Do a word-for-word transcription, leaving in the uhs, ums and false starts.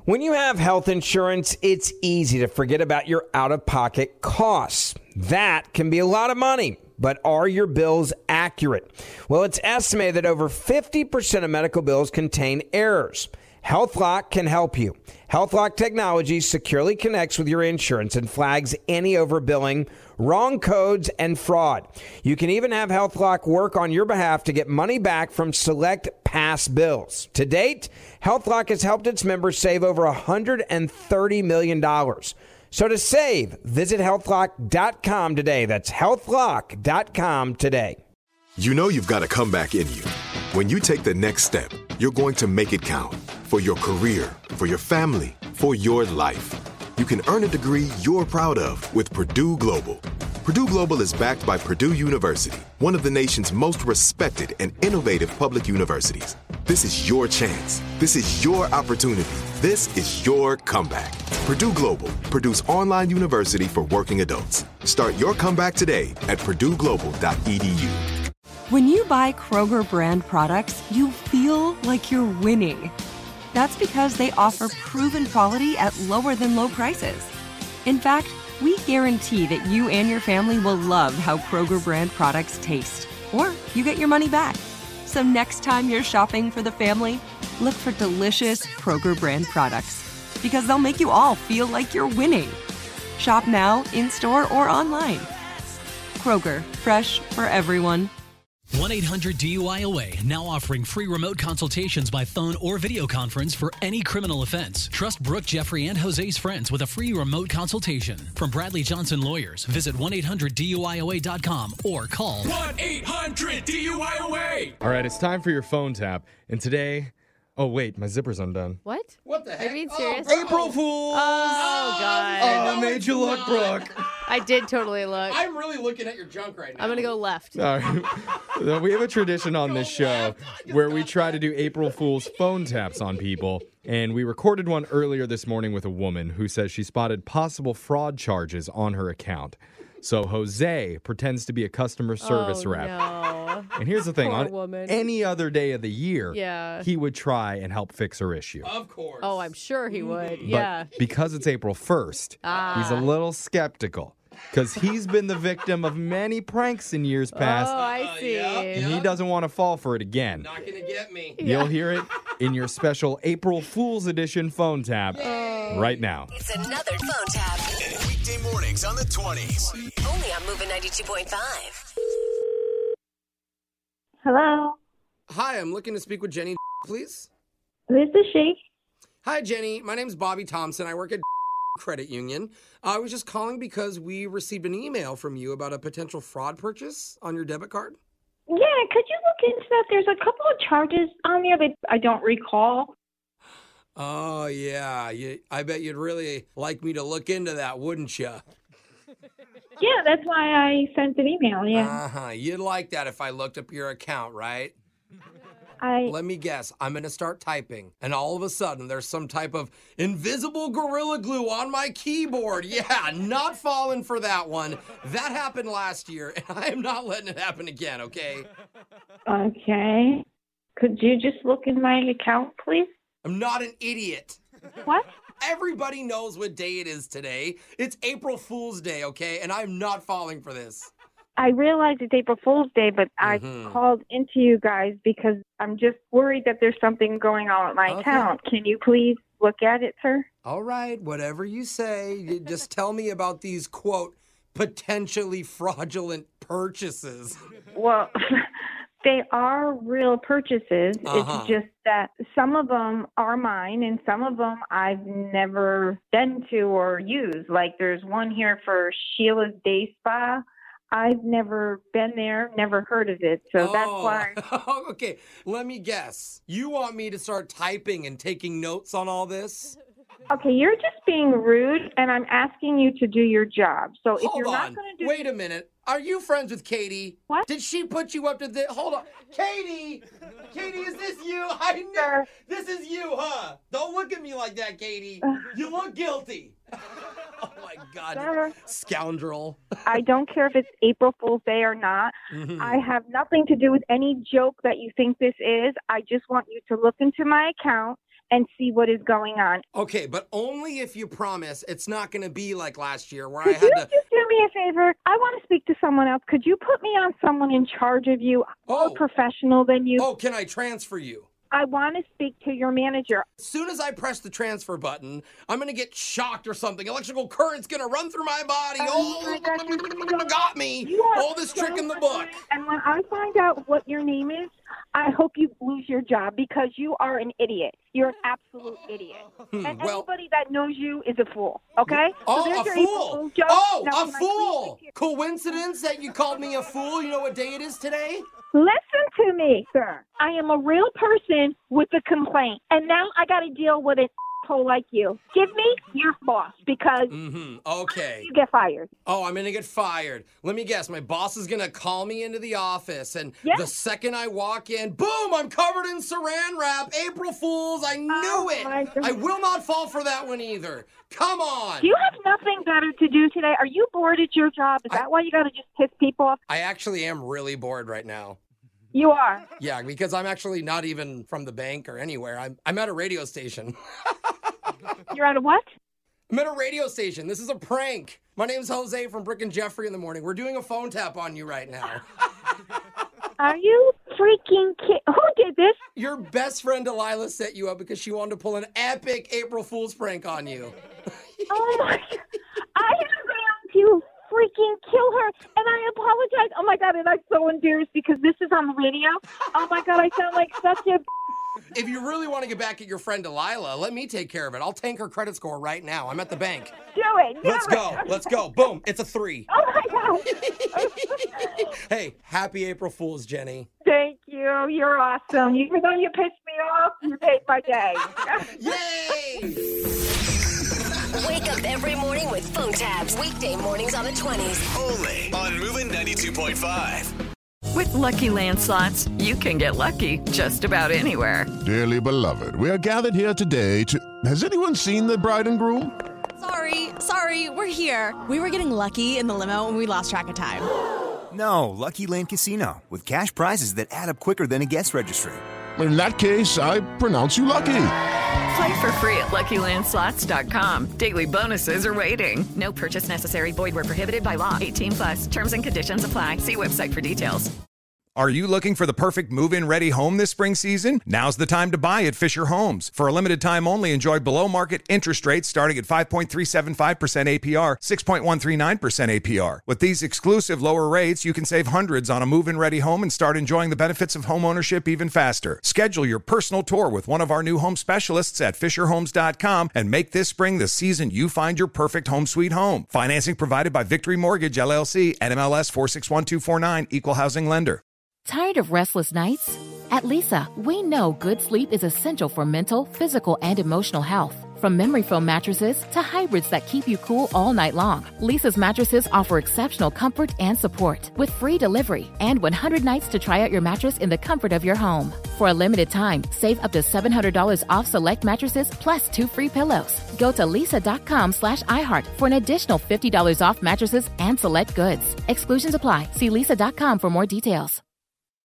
When you have health insurance, it's easy to forget about your out-of-pocket costs. That can be a lot of money, but are your bills accurate? Well, it's estimated that over fifty percent of medical bills contain errors. HealthLock can help you. HealthLock technology securely connects with your insurance and flags any overbilling, wrong codes, and fraud. You can even have HealthLock work on your behalf to get money back from select past bills. To date, HealthLock has helped its members save over one hundred thirty million dollars. So to save, visit health lock dot com today. That's health lock dot com today. You know you've got a comeback in you. When you take the next step, you're going to make it count. For your career, for your family, for your life. You can earn a degree you're proud of with Purdue Global. Purdue Global is backed by Purdue University, one of the nation's most respected and innovative public universities. This is your chance. This is your opportunity. This is your comeback. Purdue Global, Purdue's online university for working adults. Start your comeback today at purdue global dot e d u. When you buy Kroger brand products, you feel like you're winning. That's because they offer proven quality at lower than low prices. In fact, we guarantee that you and your family will love how Kroger brand products taste, or you get your money back. So next time you're shopping for the family, look for delicious Kroger brand products, because they'll make you all feel like you're winning. Shop now, in-store, or online. Kroger, fresh for everyone. one eight hundred D U I O A, now offering free remote consultations by phone or video conference for any criminal offense. Trust Brooke, Jeffrey, and Jose's friends with a free remote consultation. From Bradley Johnson Lawyers, visit one eight hundred D U I O A dot com or call one eight hundred D U I O A. All right, it's time for your phone tap. And today, oh, wait, my zipper's undone. What? What the heck? Are you being serious? Oh, April Fools! Oh, God. Oh, I made you look, Brooke. I did totally look. I'm really looking at your junk right now. I'm going to go left. All right. We have a tradition on this show where we try to do April Fool's phone taps on people. And we recorded one earlier this morning with a woman who says she spotted possible fraud charges on her account. So Jose pretends to be a customer service oh, rep. No. And here's the thing, Poor on woman. any other day of the year, Yeah. he would try and help fix her issue. Of course. Oh, I'm sure he would. But Yeah. because it's April first, Ah. he's a little skeptical because he's been the victim of many pranks in years past. Oh, I Uh, see. yeah. And he doesn't want to fall for it again. Not gonna get me. You'll hear it in your special April Fool's Edition phone tap right now. It's another phone tap. Weekday mornings on the twenties. Only on Moving ninety-two point five. Hello, Hi, I'm looking to speak with Jenny, please. this is she. Hi, Jenny. My name's Bobby Thompson. I work at Credit Union. I was just calling because we received an email from you about a potential fraud purchase on your debit card. Yeah, could you look into that? There's a couple of charges on there that I don't recall. Oh, yeah. You, I bet you'd really like me to look into that, wouldn't you? Yeah, that's why I sent an email, yeah. Uh-huh. You'd like that if I looked up your account, right? I Let me guess. I'm going to start typing, and all of a sudden, there's some type of invisible Gorilla Glue on my keyboard. Yeah, not falling for that one. That happened last year, and I am not letting it happen again, okay? Okay. Could you just look in my account, please? I'm not an idiot. What? Everybody knows what day it is today. It's April Fool's Day, okay? And I'm not falling for this. I realize it's April Fool's Day, but Mhm. I called into you guys because I'm just worried that there's something going on with my Okay. account. Can you please look at it, sir? All right, whatever you say. You just tell me about these, quote, potentially fraudulent purchases. Well, they are real purchases. Uh-huh. It's just that some of them are mine and some of them I've never been to or used. Like there's one here for Sheila's Day Spa. I've never been there, never heard of it. So that's Oh, why. okay, let me guess. You want me to start typing and taking notes on all this? Okay, you're just being rude and I'm asking you to do your job. So if Hold you're on. not going to do Wait a minute. Are you friends with Katie? What? Did she put you up to this? Hold on. Katie! Katie, is this you? I know. Sir. This is you, huh? Don't look at me like that, Katie. You look guilty. Oh, my God. Sir. Scoundrel. I don't care if it's April Fool's Day or not. Mhm. I have nothing to do with any joke that you think this is. I just want you to look into my account and see what is going on. Okay, but only if you promise it's not going to be like last year where I Could had you to. just do me a favor? I want to speak to someone else. Could you put me on someone in charge of you, more Oh. professional than you? Oh, can I transfer you? I want to speak to your manager. As soon as I press the transfer button, I'm going to get shocked or something. Electrical current's going to run through my body. Oh, Oh, my God. got me. You are All this so trick in the book. And when I find out what your name is, I hope you lose your job because you are an idiot. You're an absolute idiot. And well- anybody that knows you is a fool, okay? Oh, so there's a your April fool. Fool's joke. Oh, Now, a can I fool. please- Coincidence that you called me a fool? You know what day it is today? Listen to me, sir. I am a real person with a complaint, and now I got to deal with an asshole like you. Give me your boss because Mm-hmm. Okay. you get fired. Oh, I'm going to get fired. Let me guess. My boss is going to call me into the office, and Yeah. the second I walk in, boom, I'm covered in saran wrap. April Fools. I knew Oh, it. my God. I will not fall for that one either. Come on. Do you have nothing better to do today? Are you bored at your job? Is I- that why you got to just piss people off? I actually am really bored right now. You are. Yeah, because I'm actually not even from the bank or anywhere. I'm, I'm at a radio station. You're at a what? I'm at a radio station. This is a prank. My name's Jose from Brick and Jeffrey in the morning. We're doing a phone tap on you right now. Are you freaking kidding? Who did this? Your best friend Delilah set you up because she wanted to pull an epic April Fool's prank on you. Oh my God. I am going to freaking kill her. And I apologize. Oh my God. And I'm so embarrassed because this is on the radio. Oh my God. I sound like such a. If you really want to get back at your friend Delilah, let me take care of it. I'll tank her credit score right now. I'm at the bank. Do it. Do Let's it. go. Let's go. Boom. It's a three. Oh my God. Hey, happy April Fool's, Jenny. Thank you. You're awesome. Even though you pissed me off, you made my day. Yay! Wake up every morning with phone tabs. Weekday mornings on the twenties. Only on Moving ninety-two point five. With Lucky Land Slots, you can get lucky just about anywhere. Dearly beloved, we are gathered here today to... Has anyone seen the bride and groom? Sorry, sorry, we're here. We were getting lucky in the limo and we lost track of time. No, Lucky Land Casino, with cash prizes that add up quicker than a guest registry. In that case, I pronounce you lucky. Play for free at Lucky Land Slots dot com. Daily bonuses are waiting. No purchase necessary. Void where prohibited by law. eighteen plus. Terms and conditions apply. See website for details. Are you looking for the perfect move-in ready home this spring season? Now's the time to buy at Fisher Homes. For a limited time only, enjoy below-market interest rates starting at five point three seven five percent A P R, six point one three nine percent A P R. With these exclusive lower rates, you can save hundreds on a move-in ready home and start enjoying the benefits of home ownership even faster. Schedule your personal tour with one of our new home specialists at Fisher Homes dot com and make this spring the season you find your perfect home sweet home. Financing provided by Victory Mortgage, L L C, N M L S four six one two four nine, Equal Housing Lender. Tired of restless nights? At Leesa, we know good sleep is essential for mental, physical, and emotional health. From memory foam mattresses to hybrids that keep you cool all night long, Leesa's mattresses offer exceptional comfort and support with free delivery and one hundred nights to try out your mattress in the comfort of your home. For a limited time, save up to seven hundred dollars off select mattresses plus two free pillows. Go to leesa.com slash iHeart for an additional fifty dollars off mattresses and select goods. Exclusions apply. See leesa dot com for more details.